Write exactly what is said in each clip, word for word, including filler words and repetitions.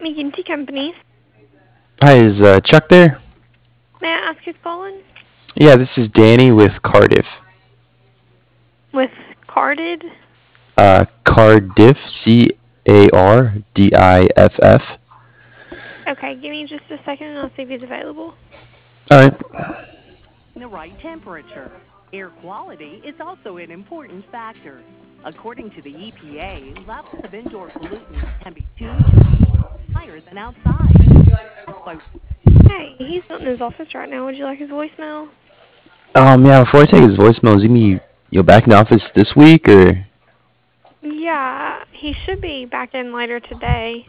McGinty Company. Hi, is uh, Chuck there? May I ask who's calling? Yeah, this is Danny with Cardiff. With Carded? Uh, Cardiff, C A R D I F F. Okay, give me just a second and I'll see if he's available. All right. The right temperature. Air quality is also an important factor. According to the E P A, levels of indoor pollutants can be two to higher than outside. Hey, he's not in his office right now. Would you like his voicemail? Um, yeah, before I take his voicemail, is he gonna be, you know, back in the office this week, or? Yeah, he should be back in later today.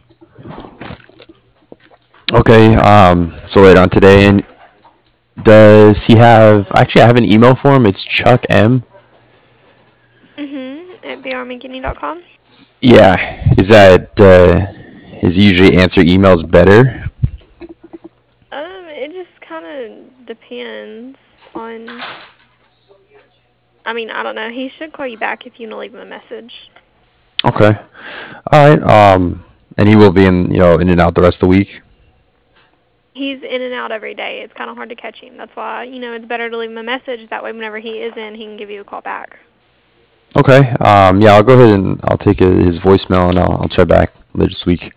Okay, um, so later on today, and does he have, actually, I have an email for him. It's Chuck M. Mm-hmm, at b r mckinney dot com. Yeah, is that, uh, is he usually answer emails better? Um, it just kind of depends on... I mean, I don't know. He should call you back if you want to leave him a message. Okay. All right, um, and he will be in, you know, in and out the rest of the week? He's in and out every day. It's kind of hard to catch him. That's why, you know, it's better to leave him a message. That way, whenever he is in, he can give you a call back. Okay. Um, yeah, I'll go ahead and I'll take a, his voicemail and I'll, I'll try back later this week.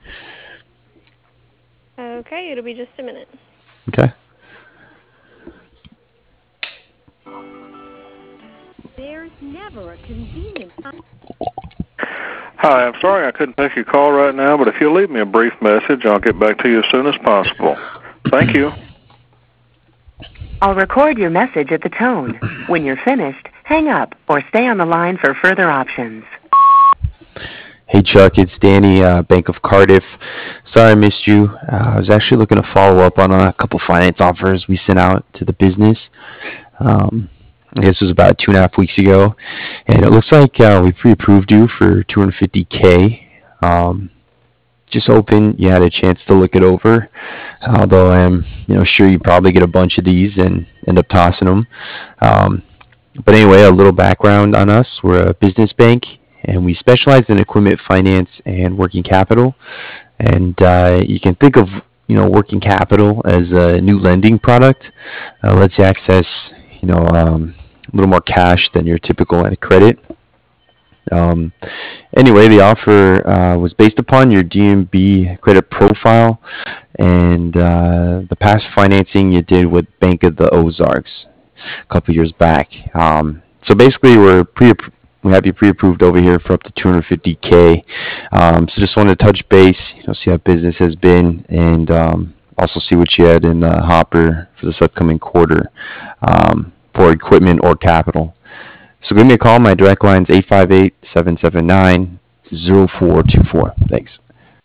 Okay, it'll be just a minute. Okay. There's never a convenient time. Hi, I'm sorry I couldn't take your call right now, but if you'll leave me a brief message, I'll get back to you as soon as possible. Thank you. I'll record your message at the tone. When you're finished, hang up or stay on the line for further options. Hey Chuck, it's Danny, uh, Bank of Cardiff. Sorry I missed you. Uh, I was actually looking to follow up on a couple finance offers we sent out to the business. Um, I guess it was about two and a half weeks ago, and it looks like uh, we pre-approved you for two hundred fifty K. Um, just hoping you had a chance to look it over. Although I am, you know, sure you probably get a bunch of these and end up tossing them. Um, but anyway, a little background on us: we're a business bank, and we specialize in equipment finance and working capital. And uh, you can think of, you know, working capital as a new lending product. Uh, lets you access, you know, um, a little more cash than your typical line of credit. Um, anyway, the offer uh, was based upon your D M B credit profile and uh, the past financing you did with Bank of the Ozarks a couple years back. Um, so basically, we're pre we have you pre-approved over here for up to two hundred fifty K. Um, so just wanted to touch base, you know, see how business has been, and um, also see what you had in the hopper for this upcoming quarter um, for equipment or capital. So give me a call. My direct line is eight five eight, seven seven nine, zero four two four. Thanks.